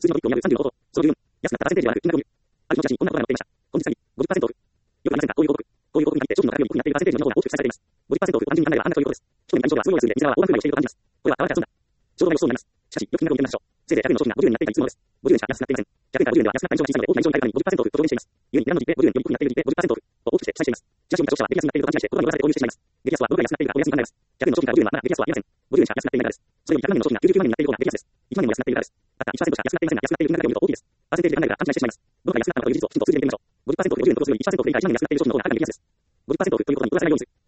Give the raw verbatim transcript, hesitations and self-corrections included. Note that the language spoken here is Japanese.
数字の一票にあるさんじゅうのほど。その理由。安くなったパーセンテージはなく、金額を見る。ある日の写真、こんなことが載っていました。本日詐欺、ごじゅっパーセントオフ。よくありませんか、こういう広告。こういう広告に限って商品の価格より奥になっているパーセンテージの方が大きく記載されています。ごじゅっパーセントオフ、単純に考えればあんなということです。商品の印象がすごいですので、店側は大盤振る舞いをしていると感じます。これは合わせて遊んだ。衝動買い予想になります。しかし、よく金額を見てみましょう。せいぜいひゃくえんの商品がごじゅうえんになっていたりするものです。ごじゅうえんしか安くなっていません。ひゃくえんからごじゅうえんでは安くなった印象が小さいので、大きな印象に変えるのにごじゅっパーセントオフと表現しています。故に、値段の時でごじゅうえんより低くなっている時でごじゅっパーセントオフと大きくして記載しています。しかし、消費者は激安になっていると勘違いして、言葉に言わされて購入してしまいます。激安はどのくらい安くなっているかを安に考えます。ひゃくえんの商品からごじゅうえんはまだ激安はありません。ごじゅうえんしか安くなっていないからです。それよりひゃくまん円の商品がきゅうじゅうきゅうまん円になっている方が激安です。いちまん円も安くなっているからです。たったいちパーセントしか安くなっていませんが、安くなっている金額を見ると大きいです。パーセンテージで考えるから勘違いしてしまいます。どのくらい安くなったのかという事実をきちんと数字で見てみましょう。ごじゅっパーセントオフでごじゅうえんとごじゅうえんとするよりいちパーセントオフで買い物に安くなっている商品の方がかなり激安です。ごじゅっパーセントオフということに上乗せないようにする。